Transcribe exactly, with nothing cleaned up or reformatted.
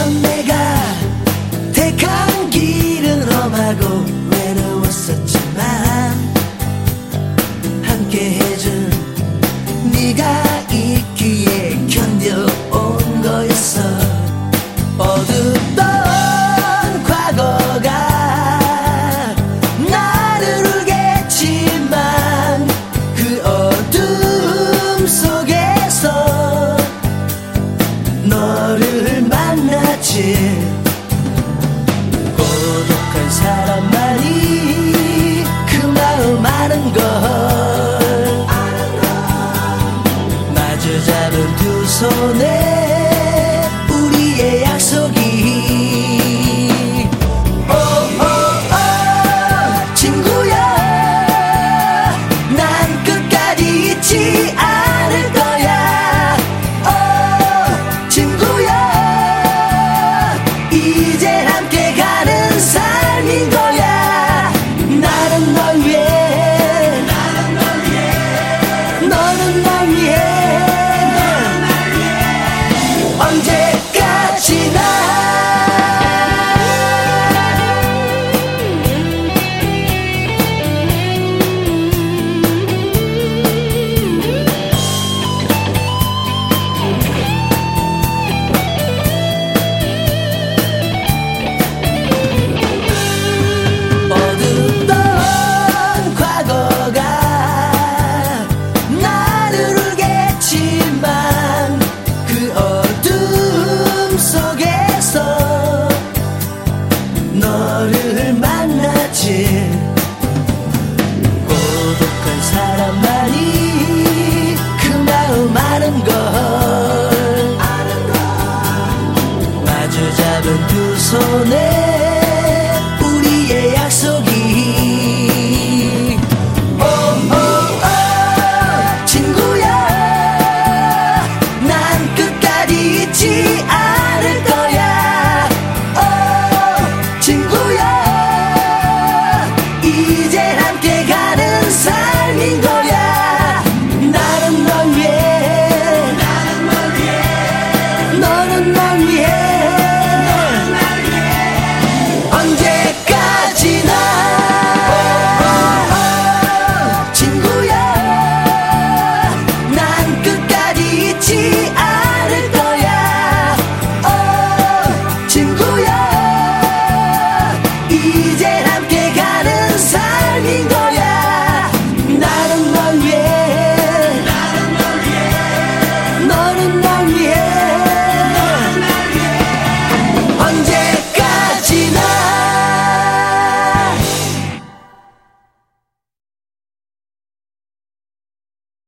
넌 내가 택한 길은 험하고 외로웠었지만 함께 해준 네가 있기에 견뎌온 거였어. 어둡던 과거가 나를 울게 했지만 그 어둠 속에서 너를 만났지. 고독한 사람만이 그 마음 아는 걸, 마주 잡은 두 손에 우리의 약속이. 오, 오, 오, 친구야, 난 끝까지 잊지 않을 거야. 오, 친구야, 이젠 함께 가는 삶인 거야. 나는 널 위해, 나는 널 위해, 너는 날 위해, 언제까지나. 어둡던 과거가 나를 울게 했지만 그 어둠 속에서 너를 만났지. 고독한 사람만이 그 마음 아는 걸, 마주 잡은 두 손에 우리의 약속이. 오, 오, 오, 친구야, 난 끝까지 잊지 않을